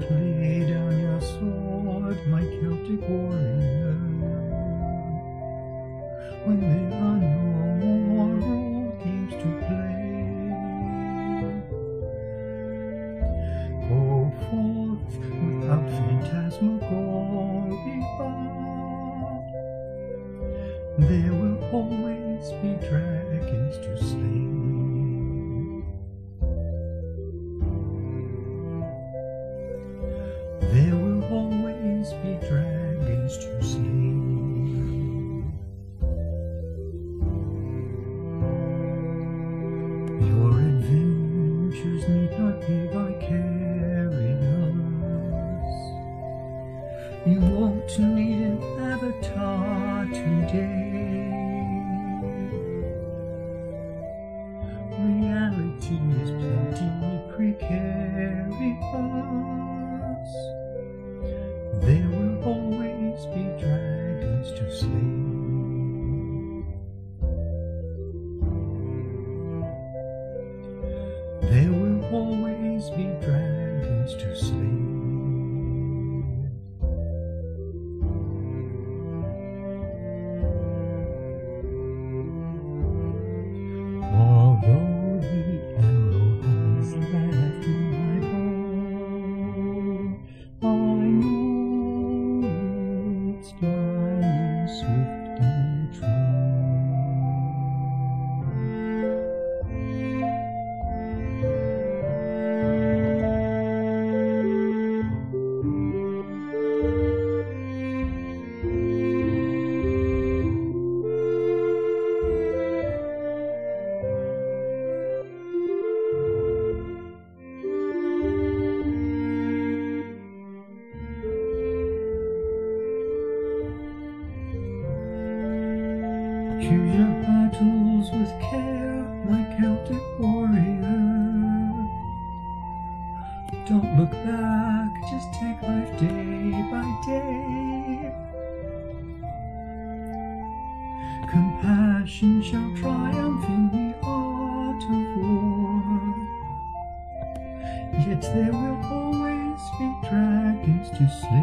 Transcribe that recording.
not lay down your sword, my Celtic warrior, when there are no more old games to play. Go forth without phantasmagoria, there will always be dragons to slay. There will always be dragons to slay. Your adventures need not be vicarious. You won't need an avatar today. Reality is plenty precarious. There will always be dragons to slay. There will always be dragons to slay. Although the arrow has left my bow, I know it's flying swift and true. Choose your battles with care, my Celtic warrior. Don't look back, just take life day by day. Compassion shall triumph in the art of war. Yet there will always be dragons to slay.